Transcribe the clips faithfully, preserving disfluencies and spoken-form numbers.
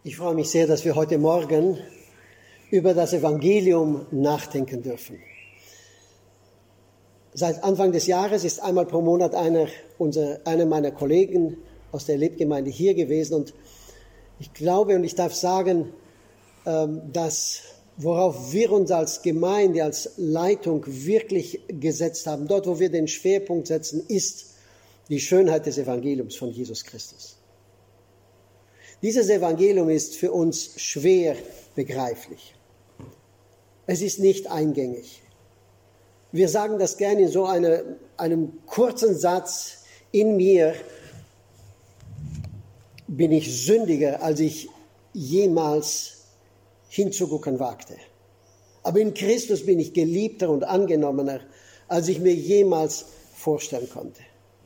Ich freue mich sehr, dass wir heute Morgen über das Evangelium nachdenken dürfen. Seit Anfang des Jahres ist einmal pro Monat einer, unser, einer meiner Kollegen aus der Lebgemeinde hier gewesen. Und ich glaube und ich darf sagen, dass worauf wir uns als Gemeinde, als Leitung wirklich gesetzt haben, dort wo wir den Schwerpunkt setzen, ist die Schönheit des Evangeliums von Jesus Christus. Dieses Evangelium ist für uns schwer begreiflich. Es ist nicht eingängig. Wir sagen das gerne in so eine, einem kurzen Satz: In mir bin ich sündiger, als ich jemals hinzugucken wagte. Aber in Christus bin ich geliebter und angenommener, als ich mir jemals vorstellen konnte.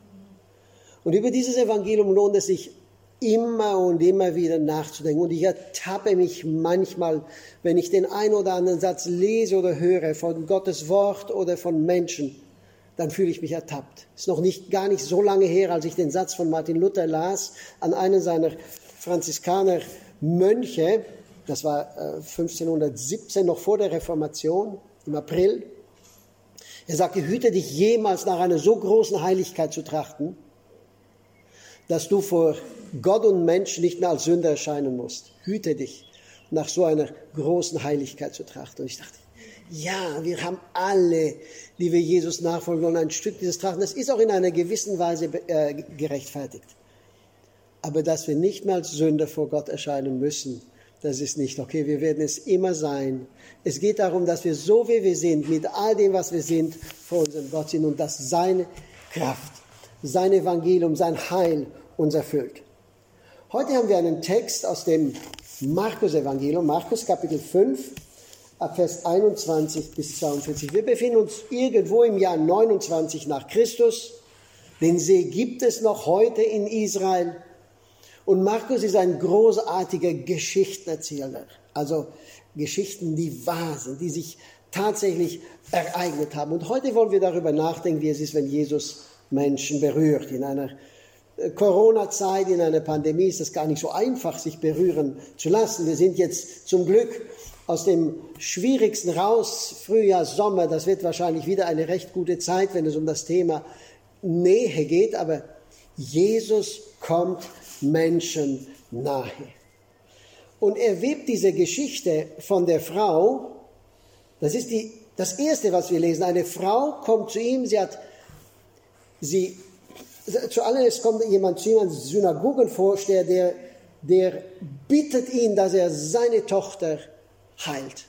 Und über dieses Evangelium lohnt es sich immer und immer wieder nachzudenken. Und ich ertappe mich manchmal, wenn ich den einen oder anderen Satz lese oder höre von Gottes Wort oder von Menschen, dann fühle ich mich ertappt. Es ist noch nicht, gar nicht so lange her, als ich den Satz von Martin Luther las an einen seiner Franziskaner-Mönche. Das war fünfzehnhundertsiebzehn, noch vor der Reformation, im April. Er sagte: Hüte dich jemals nach einer so großen Heiligkeit zu trachten, dass du vor Gott und Menschen nicht mehr als Sünder erscheinen musst. Hüte dich, nach so einer großen Heiligkeit zu trachten. Und ich dachte, ja, wir haben alle, die wir Jesus nachfolgen wollen, ein Stück dieses Trachten. Das ist auch in einer gewissen Weise äh, gerechtfertigt. Aber dass wir nicht mehr als Sünder vor Gott erscheinen müssen, das ist nicht okay. Wir werden es immer sein. Es geht darum, dass wir so wie wir sind, mit all dem, was wir sind, vor unserem Gott sind und dass seine Kraft, sein Evangelium, sein Heil uns erfüllt. Heute haben wir einen Text aus dem Markus-Evangelium, Markus Kapitel fünf, ab Vers einundzwanzig bis zweiundvierzig. Wir befinden uns irgendwo im Jahr neunundzwanzig nach Christus. Den See gibt es noch heute in Israel. Und Markus ist ein großartiger Geschichtenerzähler. Also Geschichten, die wahr sind, die sich tatsächlich ereignet haben. Und heute wollen wir darüber nachdenken, wie es ist, wenn Jesus Menschen berührt. In einer Corona-Zeit, in einer Pandemie ist es gar nicht so einfach, sich berühren zu lassen. Wir sind jetzt zum Glück aus dem Schwierigsten raus, Frühjahr, Sommer. Das wird wahrscheinlich wieder eine recht gute Zeit, wenn es um das Thema Nähe geht. Aber Jesus kommt Menschen nahe. Und er webt diese Geschichte von der Frau. Das ist die, das Erste, was wir lesen. Eine Frau kommt zu ihm, sie hat, sie Zuallererst kommt jemand zu ihm, ein Synagogenvorsteher, der, der bittet ihn, dass er seine Tochter heilt.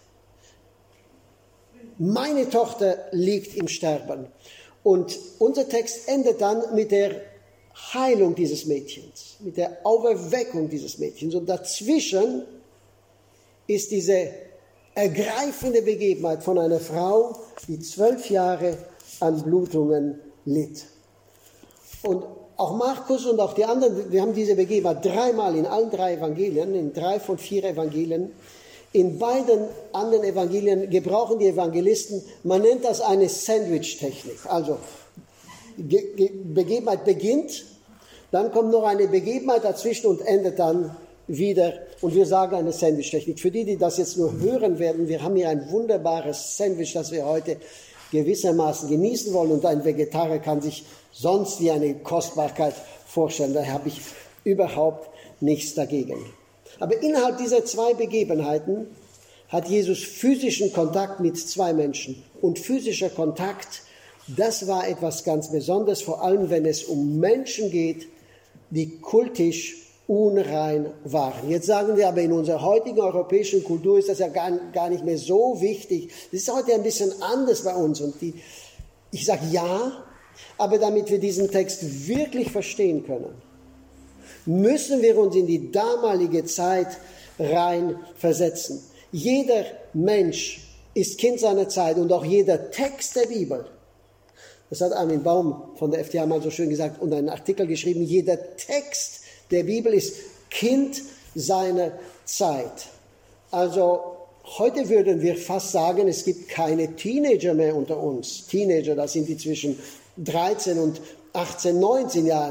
Meine Tochter liegt im Sterben. Und unser Text endet dann mit der Heilung dieses Mädchens, mit der Auferweckung dieses Mädchens. Und dazwischen ist diese ergreifende Begebenheit von einer Frau, die zwölf Jahre an Blutungen litt. Und auch Markus und auch die anderen, wir haben diese Begebenheit dreimal in allen drei Evangelien, in drei von vier Evangelien. In beiden anderen Evangelien gebrauchen die Evangelisten, man nennt das eine Sandwich-Technik. Also Begebenheit beginnt, dann kommt noch eine Begebenheit dazwischen und endet dann wieder. Und wir sagen eine Sandwich-Technik. Für die, die das jetzt nur hören werden, wir haben hier ein wunderbares Sandwich, das wir heute gewissermaßen genießen wollen. Und ein Vegetarier kann sich sonst wie eine Kostbarkeit vorstellen. Daher habe ich überhaupt nichts dagegen. Aber innerhalb dieser zwei Begebenheiten hat Jesus physischen Kontakt mit zwei Menschen. Und physischer Kontakt, das war etwas ganz Besonderes, vor allem wenn es um Menschen geht, die kultisch unrein waren. Jetzt sagen wir aber, in unserer heutigen europäischen Kultur ist das ja gar, gar nicht mehr so wichtig. Das ist heute ein bisschen anders bei uns. Und die, ich sage ja, aber damit wir diesen Text wirklich verstehen können, müssen wir uns in die damalige Zeit rein versetzen. Jeder Mensch ist Kind seiner Zeit und auch jeder Text der Bibel. Das hat Armin Baum von der F T H mal so schön gesagt und einen Artikel geschrieben. Jeder Text der Bibel ist Kind seiner Zeit. Also heute würden wir fast sagen, es gibt keine Teenager mehr unter uns. Teenager, das sind die zwischen dreizehn und achtzehn, neunzehn Jahren.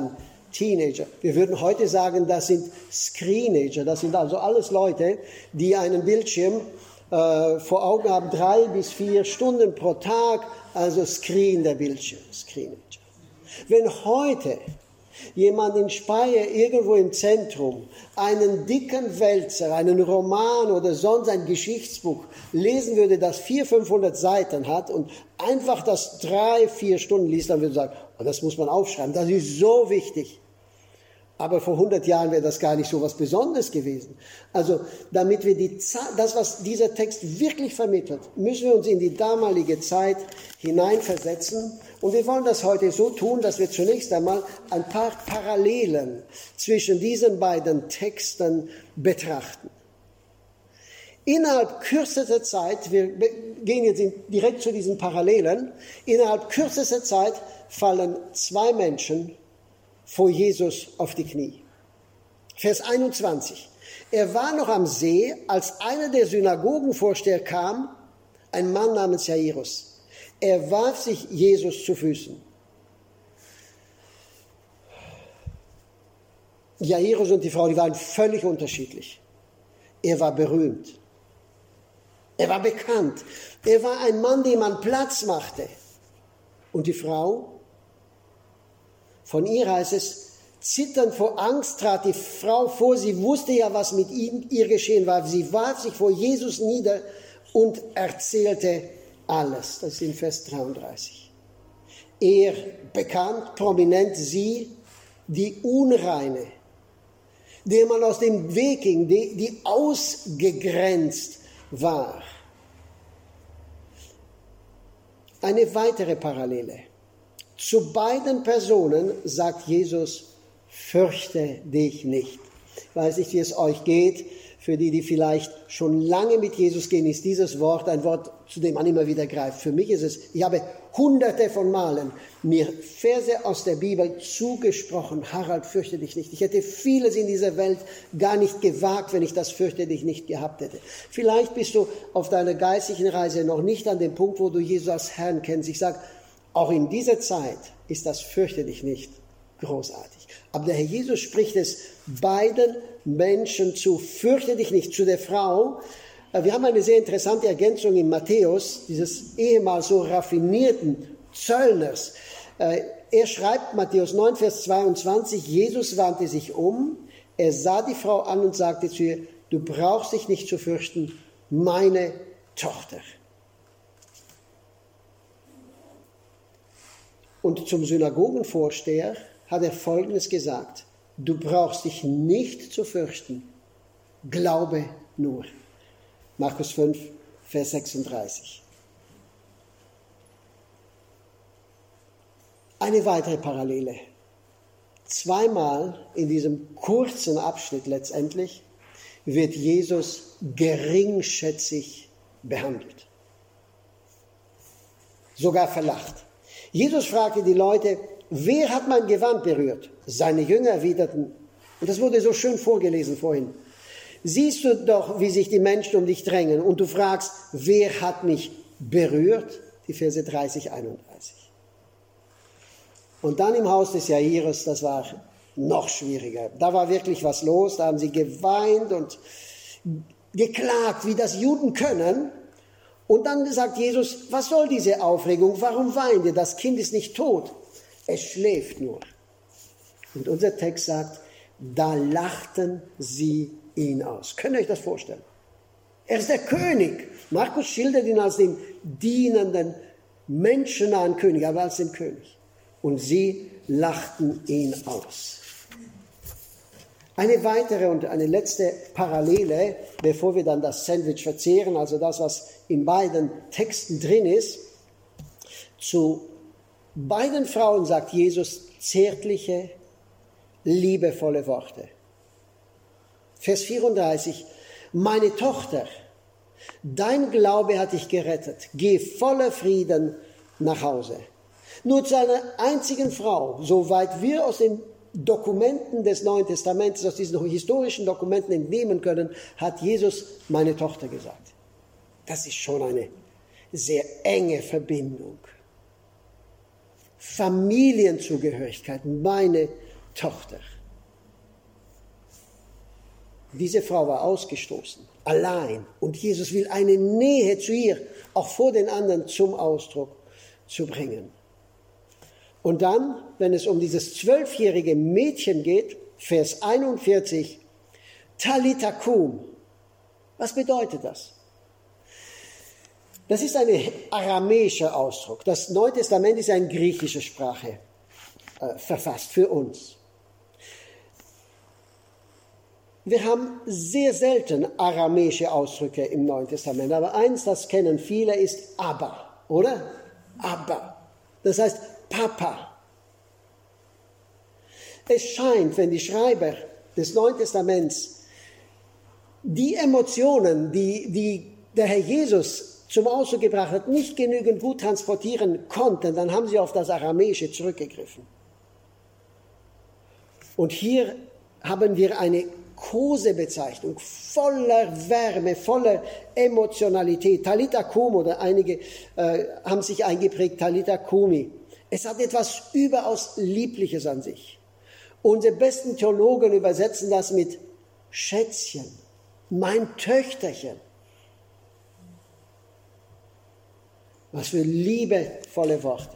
Teenager. Wir würden heute sagen, das sind Screenager. Das sind also alles Leute, die einen Bildschirm äh, vor Augen haben, drei bis vier Stunden pro Tag, also Screen der Bildschirm, Screenager. Wenn heute jemand in Speyer irgendwo im Zentrum einen dicken Wälzer, einen Roman oder sonst ein Geschichtsbuch lesen würde, das vierhundert, fünfhundert Seiten hat und einfach das drei, vier Stunden liest, dann würde er sagen, oh, das muss man aufschreiben, das ist so wichtig. Aber vor hundert Jahren wäre das gar nicht so was Besonderes gewesen. Also damit wir die Zeit, das, was dieser Text wirklich vermittelt, müssen wir uns in die damalige Zeit hineinversetzen. Und wir wollen das heute so tun, dass wir zunächst einmal ein paar Parallelen zwischen diesen beiden Texten betrachten. Innerhalb kürzester Zeit, wir gehen jetzt direkt zu diesen Parallelen, innerhalb kürzester Zeit fallen zwei Menschen vor Jesus auf die Knie. Vers einundzwanzig. Er war noch am See, als einer der Synagogenvorsteher kam, ein Mann namens Jairus. Er warf sich Jesus zu Füßen. Jairus und die Frau, die waren völlig unterschiedlich. Er war berühmt. Er war bekannt. Er war ein Mann, dem man Platz machte. Und die Frau? Von ihr heißt es, zitternd vor Angst trat die Frau vor. Sie wusste ja, was mit ihm, ihr geschehen war. Sie warf sich vor Jesus nieder und erzählte alles. Das ist in Vers dreiunddreißig. Er, bekannt, prominent, sie, die Unreine, der man aus dem Weg ging, die, die ausgegrenzt war. Eine weitere Parallele. Zu beiden Personen sagt Jesus, fürchte dich nicht. Ich weiß nicht, wie es euch geht. Für die, die vielleicht schon lange mit Jesus gehen, ist dieses Wort ein Wort, zu dem man immer wieder greift. Für mich ist es, ich habe hunderte von Malen mir Verse aus der Bibel zugesprochen. Harald, fürchte dich nicht. Ich hätte vieles in dieser Welt gar nicht gewagt, wenn ich das fürchte dich nicht gehabt hätte. Vielleicht bist du auf deiner geistlichen Reise noch nicht an dem Punkt, wo du Jesus als Herrn kennst. Ich sage, auch in dieser Zeit ist das fürchte dich nicht großartig. Aber der Herr Jesus spricht es beiden Menschen zu, fürchte dich nicht. Zu der Frau, wir haben eine sehr interessante Ergänzung in Matthäus, dieses ehemals so raffinierten Zöllners. Er schreibt, Matthäus neun, Vers zweiundzwanzig, Jesus wandte sich um, er sah die Frau an und sagte zu ihr, du brauchst dich nicht zu fürchten, meine Tochter. Und zum Synagogenvorsteher hat er Folgendes gesagt, du brauchst dich nicht zu fürchten, glaube nur. Markus fünf, Vers sechsunddreißig. Eine weitere Parallele. Zweimal in diesem kurzen Abschnitt letztendlich wird Jesus geringschätzig behandelt. Sogar verlacht. Jesus fragte die Leute, wer hat mein Gewand berührt? Seine Jünger erwiderten, und das wurde so schön vorgelesen vorhin, siehst du doch, wie sich die Menschen um dich drängen und du fragst, wer hat mich berührt? Die Verse dreißig, einunddreißig. Und dann im Haus des Jairus, das war noch schwieriger. Da war wirklich was los, da haben sie geweint und geklagt, wie das Juden können. Und dann sagt Jesus, was soll diese Aufregung? Warum weint ihr? Das Kind ist nicht tot. Es schläft nur. Und unser Text sagt, da lachten sie ihn aus. Könnt ihr euch das vorstellen? Er ist der König. Markus schildert ihn als den dienenden, menschennahen König, aber als den König. Und sie lachten ihn aus. Eine weitere und eine letzte Parallele, bevor wir dann das Sandwich verzehren, also das, was in beiden Texten drin ist. Zu beiden Frauen sagt Jesus zärtliche, liebevolle Worte. Vers vierunddreißig, meine Tochter, dein Glaube hat dich gerettet, geh voller Frieden nach Hause. Nur zu einer einzigen Frau, soweit wir aus den Dokumenten des Neuen Testaments, aus diesen historischen Dokumenten entnehmen können, hat Jesus meine Tochter gesagt. Das ist schon eine sehr enge Verbindung. Familienzugehörigkeit, meine Tochter. Diese Frau war ausgestoßen, allein. Und Jesus will eine Nähe zu ihr, auch vor den anderen, zum Ausdruck zu bringen. Und dann, wenn es um dieses zwölfjährige Mädchen geht, Vers einundvierzig, Talitha kum. Was bedeutet das? Das ist ein aramäischer Ausdruck. Das Neue Testament ist in griechischer Sprache äh, verfasst für uns. Wir haben sehr selten aramäische Ausdrücke im Neuen Testament, aber eins, das kennen viele, ist Abba, oder? Abba. Das heißt Papa. Es scheint, wenn die Schreiber des Neuen Testaments die Emotionen, die, die der Herr Jesus zum Ausdruck gebracht hat, nicht genügend gut transportieren konnten, dann haben sie auf das Aramäische zurückgegriffen. Und hier haben wir eine Kosebezeichnung voller Wärme, voller Emotionalität. Talitha kum, oder einige äh, haben sich eingeprägt, Talitha kumi. Es hat etwas überaus Liebliches an sich. Unsere besten Theologen übersetzen das mit Schätzchen, mein Töchterchen. Was für liebevolle Worte.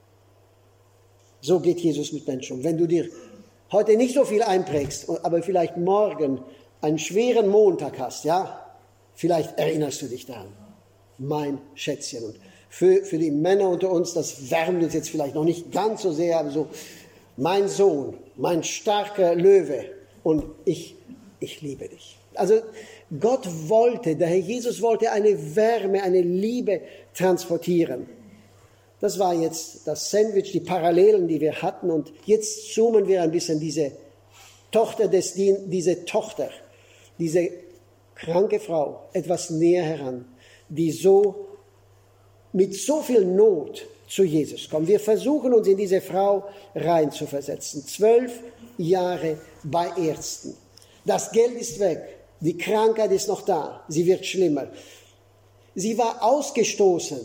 So geht Jesus mit Menschen um. Wenn du dir heute nicht so viel einprägst, aber vielleicht morgen einen schweren Montag hast, ja, vielleicht erinnerst du dich daran. Mein Schätzchen. Und für, für die Männer unter uns, das wärmt uns jetzt vielleicht noch nicht ganz so sehr, aber so, mein Sohn, mein starker Löwe und ich, ich liebe dich. Also Gott wollte, der Herr Jesus wollte eine Wärme, eine Liebe transportieren. Das war jetzt das Sandwich, die Parallelen, die wir hatten. Und jetzt zoomen wir ein bisschen diese Tochter, des, diese Tochter, diese kranke Frau etwas näher heran, die so mit so viel Not zu Jesus kommt. Wir versuchen uns in diese Frau reinzuversetzen. Zwölf Jahre bei Ärzten. Das Geld ist weg. Die Krankheit ist noch da. Sie wird schlimmer. Sie war ausgestoßen.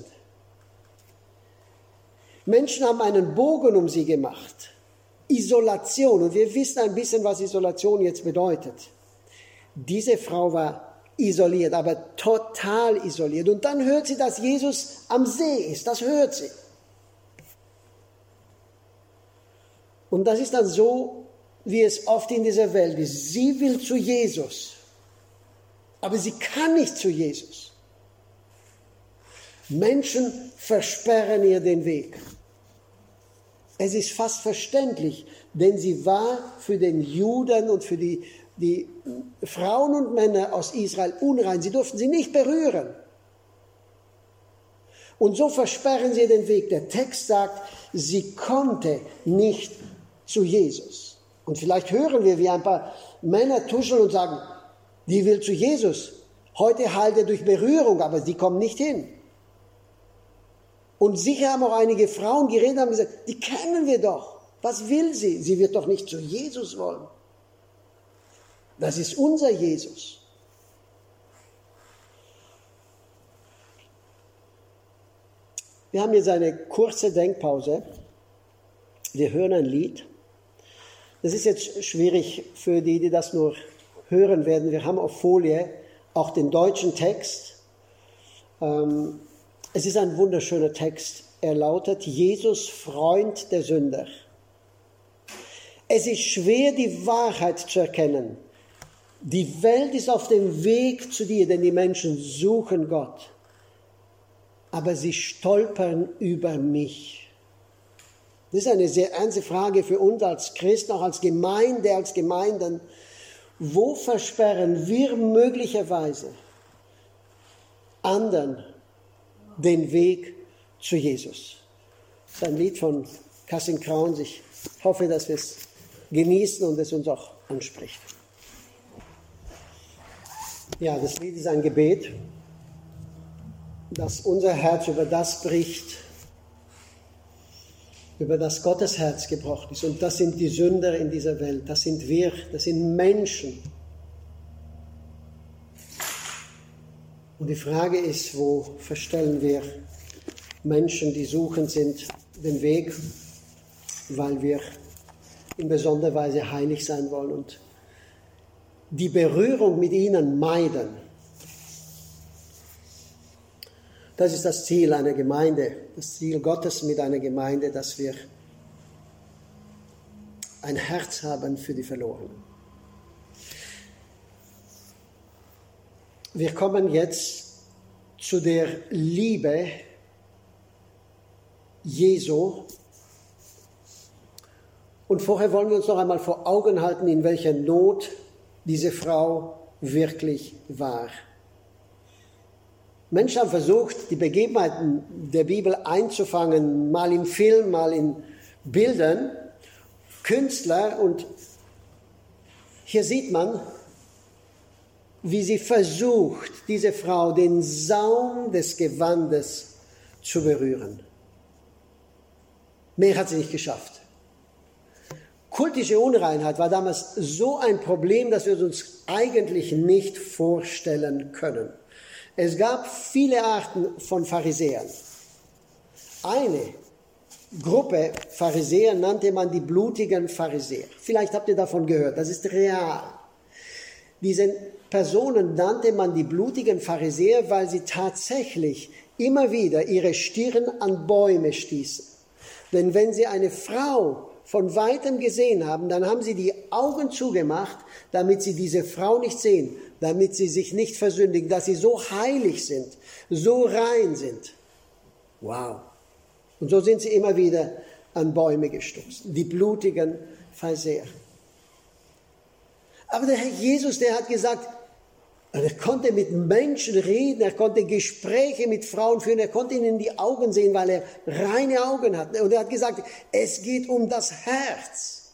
Menschen haben einen Bogen um sie gemacht. Isolation. Und wir wissen ein bisschen, was Isolation jetzt bedeutet. Diese Frau war isoliert, aber total isoliert. Und dann hört sie, dass Jesus am See ist. Das hört sie. Und das ist dann so, wie es oft in dieser Welt ist. Sie will zu Jesus, aber sie kann nicht zu Jesus. Menschen versperren ihr den Weg. Es ist fast verständlich, denn sie war für den Juden und für die, die Frauen und Männer aus Israel unrein. Sie durften sie nicht berühren. Und so versperren sie den Weg. Der Text sagt, sie konnte nicht zu Jesus. Und vielleicht hören wir, wie ein paar Männer tuscheln und sagen, die will zu Jesus. Heute heilt er durch Berührung, aber die kommen nicht hin. Und sicher haben auch einige Frauen geredet und haben gesagt, die kennen wir doch. Was will sie? Sie wird doch nicht zu Jesus wollen. Das ist unser Jesus. Wir haben jetzt eine kurze Denkpause. Wir hören ein Lied. Das ist jetzt schwierig für die, die das nur hören werden. Wir haben auf Folie auch den deutschen Text. Ähm, Es ist ein wunderschöner Text. Er lautet, Jesus, Freund der Sünder. Es ist schwer, die Wahrheit zu erkennen. Die Welt ist auf dem Weg zu dir, denn die Menschen suchen Gott. Aber sie stolpern über mich. Das ist eine sehr ernste Frage für uns als Christen, auch als Gemeinde, als Gemeinden. Wo versperren wir möglicherweise anderen den Weg zu Jesus? Das ist ein Lied von Cassin Crowns. Ich hoffe, dass wir es genießen und es uns auch anspricht. Ja, das Lied ist ein Gebet, dass unser Herz über das bricht, über das Gottes Herz gebrochen ist. Und das sind die Sünder in dieser Welt. Das sind wir, das sind Menschen. Und die Frage ist, wo verstellen wir Menschen, die suchend sind, den Weg, weil wir in besonderer Weise heilig sein wollen und die Berührung mit ihnen meiden. Das ist das Ziel einer Gemeinde, das Ziel Gottes mit einer Gemeinde, dass wir ein Herz haben für die Verlorenen. Wir kommen jetzt zu der Liebe Jesu. Und vorher wollen wir uns noch einmal vor Augen halten, in welcher Not diese Frau wirklich war. Menschen haben versucht, die Begebenheiten der Bibel einzufangen, mal in Film, mal in Bildern, Künstler. Und hier sieht man, wie sie versucht, diese Frau den Saum des Gewandes zu berühren. Mehr hat sie nicht geschafft. Kultische Unreinheit war damals so ein Problem, dass wir es uns eigentlich nicht vorstellen können. Es gab viele Arten von Pharisäern. Eine Gruppe Pharisäer nannte man die blutigen Pharisäer. Vielleicht habt ihr davon gehört, das ist real. Diese Personen nannte man die blutigen Pharisäer, weil sie tatsächlich immer wieder ihre Stirn an Bäume stießen. Denn wenn sie eine Frau von weitem gesehen haben, dann haben sie die Augen zugemacht, damit sie diese Frau nicht sehen, damit sie sich nicht versündigen, dass sie so heilig sind, so rein sind. Wow. Und so sind sie immer wieder an Bäume gestupst, die blutigen Pharisäer. Aber der Herr Jesus, der hat gesagt, er konnte mit Menschen reden, er konnte Gespräche mit Frauen führen, er konnte ihnen in die Augen sehen, weil er reine Augen hat. Und er hat gesagt, es geht um das Herz.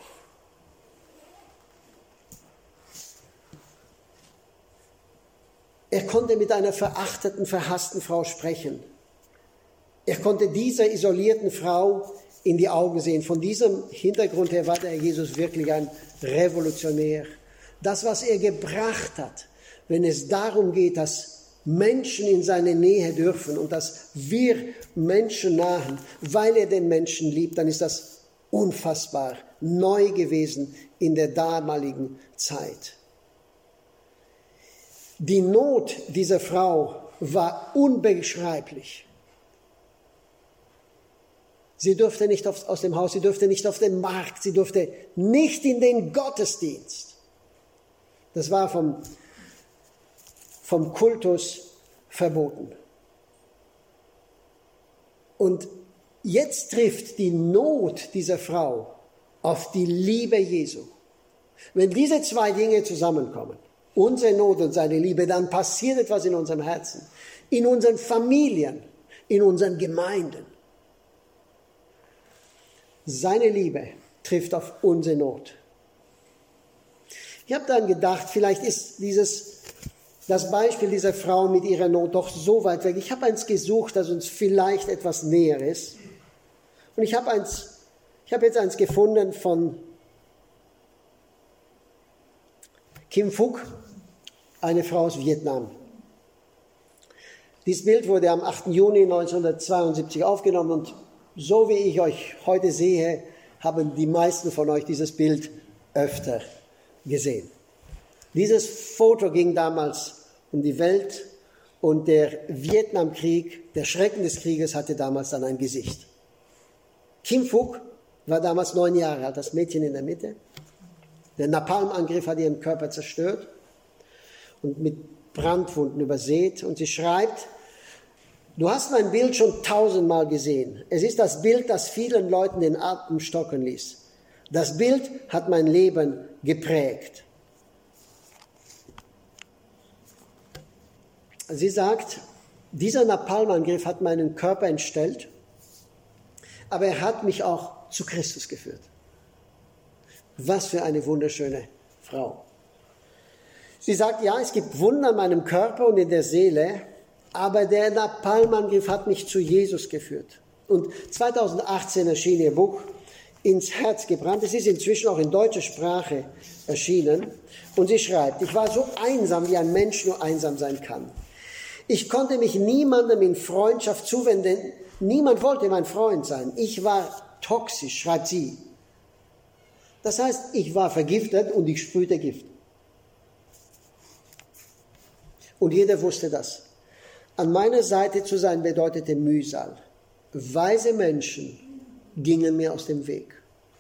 Er konnte mit einer verachteten, verhassten Frau sprechen. Er konnte dieser isolierten Frau in die Augen sehen. Von diesem Hintergrund her war der Herr Jesus wirklich ein Revolutionär. Das, was er gebracht hat, wenn es darum geht, dass Menschen in seine Nähe dürfen und dass wir Menschen nahen, weil er den Menschen liebt, dann ist das unfassbar neu gewesen in der damaligen Zeit. Die Not dieser Frau war unbeschreiblich. Sie durfte nicht aus dem Haus, sie durfte nicht auf den Markt, sie durfte nicht in den Gottesdienst. Das war vom, vom Kultus verboten. Und jetzt trifft die Not dieser Frau auf die Liebe Jesu. Wenn diese zwei Dinge zusammenkommen, unsere Not und seine Liebe, dann passiert etwas in unserem Herzen, in unseren Familien, in unseren Gemeinden. Seine Liebe trifft auf unsere Not. Ich habe dann gedacht, vielleicht ist dieses, das Beispiel dieser Frau mit ihrer Not doch so weit weg. Ich habe eins gesucht, das uns vielleicht etwas näher ist. Und ich habe eins, ich habe jetzt eins gefunden von Kim Phuc, eine Frau aus Vietnam. Dieses Bild wurde am achten Juni neunzehnhundertzweiundsiebzig aufgenommen und so wie ich euch heute sehe, haben die meisten von euch dieses Bild öfter gesehen. Dieses Foto ging damals um die Welt und der Vietnamkrieg, der Schrecken des Krieges hatte damals dann ein Gesicht. Kim Phuc war damals neun Jahre alt, das Mädchen in der Mitte. Der Napalmangriff hat ihren Körper zerstört und mit Brandwunden übersät und sie schreibt, du hast mein Bild schon tausendmal gesehen. Es ist das Bild, das vielen Leuten den Atem stocken ließ. Das Bild hat mein Leben geprägt. Sie sagt, dieser Napalmangriff hat meinen Körper entstellt, aber er hat mich auch zu Christus geführt. Was für eine wunderschöne Frau. Sie sagt, ja, es gibt Wunder in meinem Körper und in der Seele, aber der Napalmangriff hat mich zu Jesus geführt. Und zweitausendachtzehn erschien ihr Buch Ins Herz gebrannt. Es ist inzwischen auch in deutscher Sprache erschienen. Und sie schreibt, ich war so einsam, wie ein Mensch nur einsam sein kann. Ich konnte mich niemandem in Freundschaft zuwenden. Niemand wollte mein Freund sein. Ich war toxisch, schreibt sie. Das heißt, ich war vergiftet und ich sprühte Gift. Und jeder wusste das. An meiner Seite zu sein bedeutete Mühsal. Weise Menschen gingen mir aus dem Weg.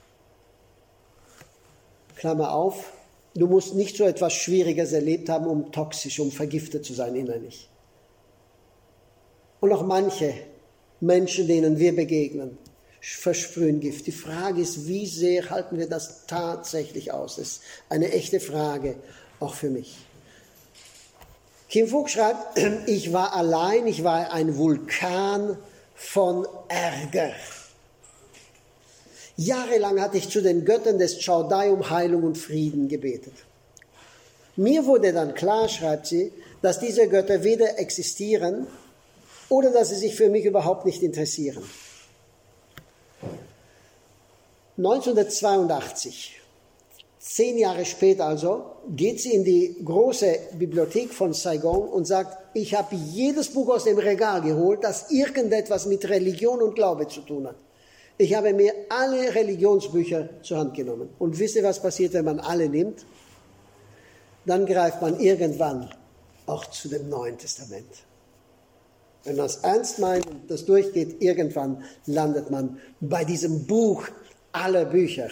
Klammer auf, du musst nicht so etwas Schwieriges erlebt haben, um toxisch, um vergiftet zu sein innerlich. Und auch manche Menschen, denen wir begegnen, versprühen Gift. Die Frage ist, wie sehr halten wir das tatsächlich aus? Das ist eine echte Frage, auch für mich. Kim Fook schreibt, ich war allein, ich war ein Vulkan von Ärger. Jahrelang hatte ich zu den Göttern des Chaldai um Heilung und Frieden gebetet. Mir wurde dann klar, schreibt sie, dass diese Götter weder existieren oder dass sie sich für mich überhaupt nicht interessieren. neunzehnhundertzweiundachtzig, zehn Jahre später also, geht sie in die große Bibliothek von Saigon und sagt, ich habe jedes Buch aus dem Regal geholt, das irgendetwas mit Religion und Glaube zu tun hat. Ich habe mir alle Religionsbücher zur Hand genommen. Und wisst ihr, was passiert, wenn man alle nimmt? Dann greift man irgendwann auch zu dem Neuen Testament. Wenn man es ernst meint und das durchgeht, irgendwann landet man bei diesem Buch aller Bücher.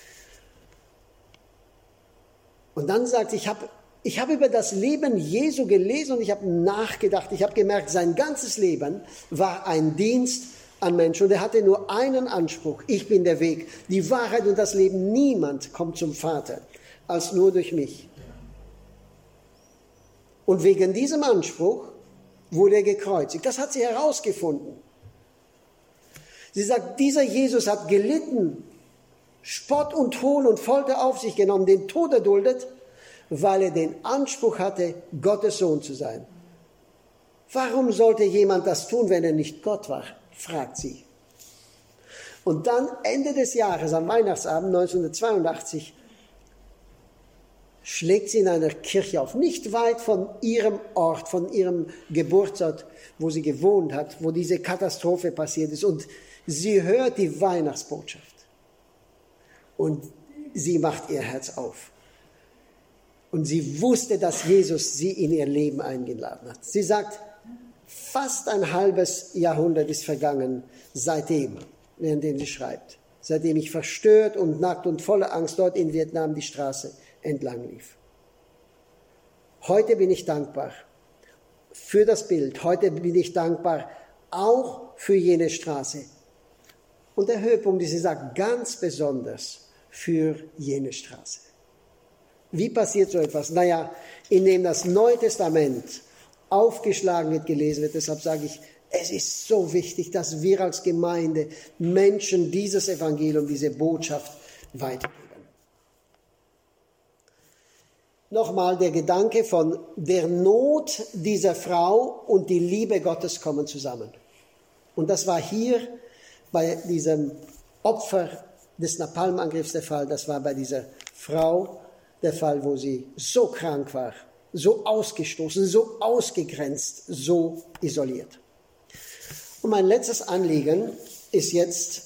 Und dann sagt sie, ich habe ich hab über das Leben Jesu gelesen und ich habe nachgedacht. Ich habe gemerkt, sein ganzes Leben war ein Dienst an Menschen. Und er hatte nur einen Anspruch. Ich bin der Weg, die Wahrheit und das Leben. Niemand kommt zum Vater, als nur durch mich. Und wegen diesem Anspruch wurde er gekreuzigt. Das hat sie herausgefunden. Sie sagt, dieser Jesus hat gelitten, Spott und Hohn und Folter auf sich genommen, den Tod erduldet, weil er den Anspruch hatte, Gottes Sohn zu sein. Warum sollte jemand das tun, wenn er nicht Gott war? Fragt sie. Und dann Ende des Jahres, am Weihnachtsabend neunzehnhundertzweiundachtzig, schlägt sie in einer Kirche auf, nicht weit von ihrem Ort, von ihrem Geburtsort, wo sie gewohnt hat, wo diese Katastrophe passiert ist. Und sie hört die Weihnachtsbotschaft. Und sie macht ihr Herz auf. Und sie wusste, dass Jesus sie in ihr Leben eingeladen hat. Sie sagt, fast ein halbes Jahrhundert ist vergangen seitdem, währenddem sie schreibt. Seitdem ich verstört und nackt und voller Angst dort in Vietnam die Straße entlang lief. Heute bin ich dankbar für das Bild. Heute bin ich dankbar auch für jene Straße. Und der Höhepunkt ist, sie sagt, ganz besonders für jene Straße. Wie passiert so etwas? Naja, indem das Neue Testament aufgeschlagen wird, gelesen wird. Deshalb sage ich, es ist so wichtig, dass wir als Gemeinde Menschen dieses Evangelium, diese Botschaft weitergeben. Nochmal der Gedanke von der Not dieser Frau und die Liebe Gottes kommen zusammen. Und das war hier bei diesem Opfer des Napalmangriffs der Fall. Das war bei dieser Frau der Fall, wo sie so krank war, so ausgestoßen, so ausgegrenzt, so isoliert. Und mein letztes Anliegen ist jetzt,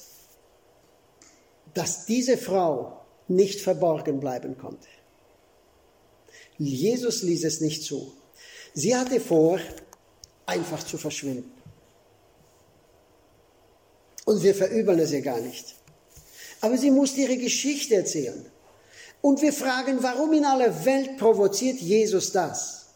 dass diese Frau nicht verborgen bleiben konnte. Jesus ließ es nicht zu. Sie hatte vor, einfach zu verschwinden. Und wir verübeln es ihr gar nicht. Aber sie musste ihre Geschichte erzählen. Und wir fragen, warum in aller Welt provoziert Jesus das?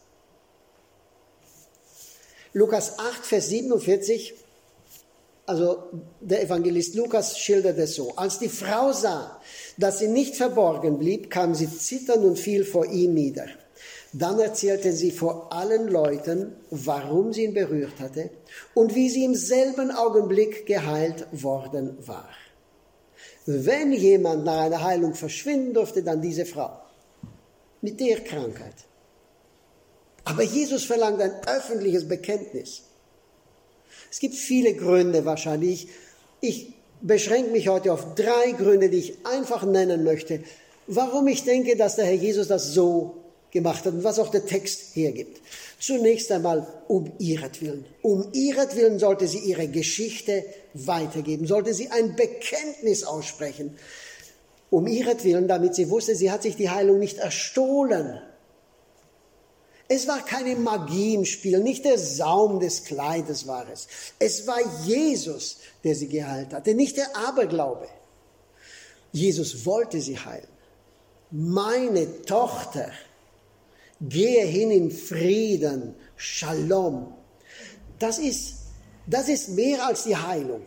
Lukas acht, Vers siebenundvierzig, also der Evangelist Lukas schildert es so. Als die Frau sah, dass sie nicht verborgen blieb, kam sie zitternd und fiel vor ihm nieder. Dann erzählte sie vor allen Leuten, warum sie ihn berührt hatte und wie sie im selben Augenblick geheilt worden war. Wenn jemand nach einer Heilung verschwinden durfte, dann diese Frau mit der Krankheit. Aber Jesus verlangt ein öffentliches Bekenntnis. Es gibt viele Gründe wahrscheinlich. Ich beschränke mich heute auf drei Gründe, die ich einfach nennen möchte, warum ich denke, dass der Herr Jesus das so gemacht hat und was auch der Text hergibt. Zunächst einmal um ihretwillen. Um ihretwillen sollte sie ihre Geschichte weitergeben, sollte sie ein Bekenntnis aussprechen. um ihretwillen, damit sie wusste, sie hat sich die Heilung nicht erstohlen. Es war keine Magie im Spiel, nicht der Saum des Kleides war es. Es war Jesus, der sie geheilt hatte, nicht der Aberglaube. Jesus wollte sie heilen. Meine Tochter, gehe hin in Frieden, Shalom. Das ist, das ist mehr als die Heilung.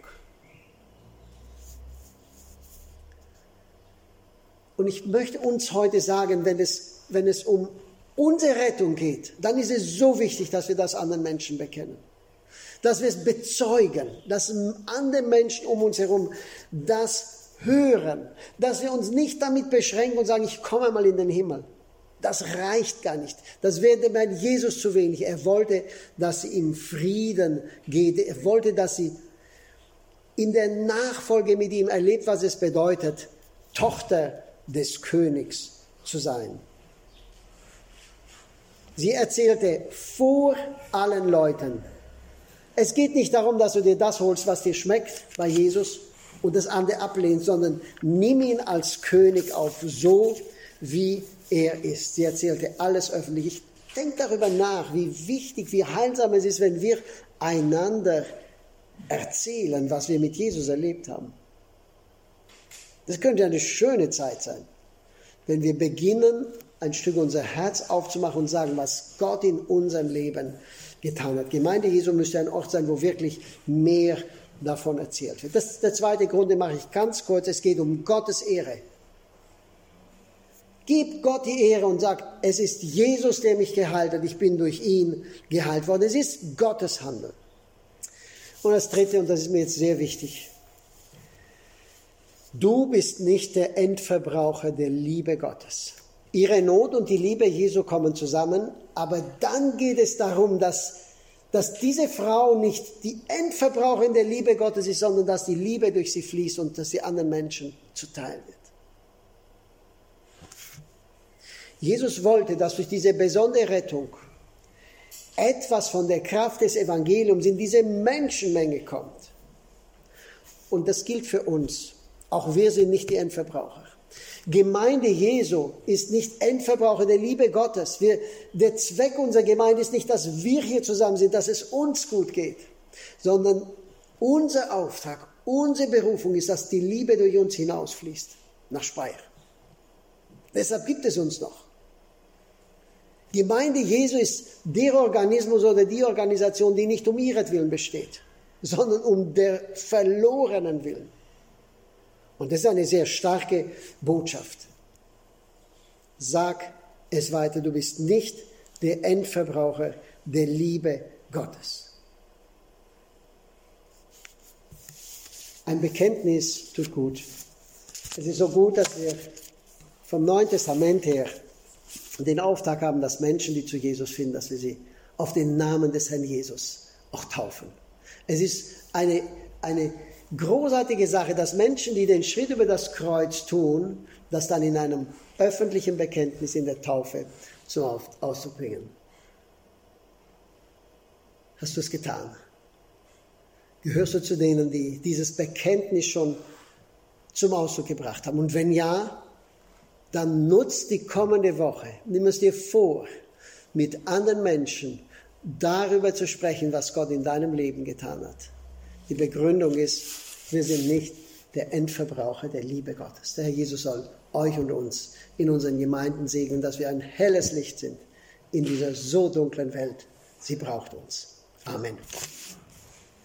Und ich möchte uns heute sagen, wenn es, wenn es um unsere Rettung geht, dann ist es so wichtig, dass wir das anderen Menschen bekennen. Dass wir es bezeugen, dass andere Menschen um uns herum das hören. Dass wir uns nicht damit beschränken und sagen, ich komme mal in den Himmel. Das reicht gar nicht. Das wäre bei Jesus zu wenig. Er wollte, dass sie im Frieden geht. Er wollte, dass sie in der Nachfolge mit ihm erlebt, was es bedeutet, Tochter des Königs zu sein. Sie erzählte vor allen Leuten. Es geht nicht darum, dass du dir das holst, was dir schmeckt bei Jesus und das andere ablehnst, sondern nimm ihn als König auf, so wie er ist. Sie erzählte alles öffentlich. Ich denke darüber nach, wie wichtig, wie heilsam es ist, wenn wir einander erzählen, was wir mit Jesus erlebt haben. Das könnte eine schöne Zeit sein, wenn wir beginnen, ein Stück unser Herz aufzumachen und sagen, was Gott in unserem Leben getan hat. Gemeinde Jesu müsste ein Ort sein, wo wirklich mehr davon erzählt wird. Das ist der zweite Grund, den mache ich ganz kurz. Es geht um Gottes Ehre. Gib Gott die Ehre und sag, es ist Jesus, der mich geheilt hat. Ich bin durch ihn geheilt worden. Es ist Gottes Handeln. Und das dritte, und das ist mir jetzt sehr wichtig. Du bist nicht der Endverbraucher der Liebe Gottes. Ihre Not und die Liebe Jesu kommen zusammen, aber dann geht es darum, dass, dass diese Frau nicht die Endverbraucherin der Liebe Gottes ist, sondern dass die Liebe durch sie fließt und dass sie anderen Menschen zuteil wird. Jesus wollte, dass durch diese besondere Rettung etwas von der Kraft des Evangeliums in diese Menschenmenge kommt. Und das gilt für uns. Auch wir sind nicht die Endverbraucher. Gemeinde Jesu ist nicht Endverbraucher der Liebe Gottes. Wir, der Zweck unserer Gemeinde ist nicht, dass wir hier zusammen sind, dass es uns gut geht, sondern unser Auftrag, unsere Berufung ist, dass die Liebe durch uns hinausfließt nach Speyer. Deshalb gibt es uns noch. Gemeinde Jesu ist der Organismus oder die Organisation, die nicht um ihretwillen besteht, sondern um der Verlorenen willen. Und das ist eine sehr starke Botschaft. Sag es weiter, du bist nicht der Endverbraucher der Liebe Gottes. Ein Bekenntnis tut gut. Es ist so gut, dass wir vom Neuen Testament her den Auftrag haben, dass Menschen, die zu Jesus finden, dass wir sie auf den Namen des Herrn Jesus auch taufen. Es ist eine, eine großartige Sache, dass Menschen, die den Schritt über das Kreuz tun, das dann in einem öffentlichen Bekenntnis in der Taufe zum Ausdruck bringen. Hast du es getan? Gehörst du zu denen, die dieses Bekenntnis schon zum Ausdruck gebracht haben? Und wenn ja, dann nutzt die kommende Woche, nimm es dir vor, mit anderen Menschen darüber zu sprechen, was Gott in deinem Leben getan hat. Die Begründung ist, wir sind nicht der Endverbraucher der Liebe Gottes. Der Herr Jesus soll euch und uns in unseren Gemeinden segnen, dass wir ein helles Licht sind in dieser so dunklen Welt. Sie braucht uns. Amen.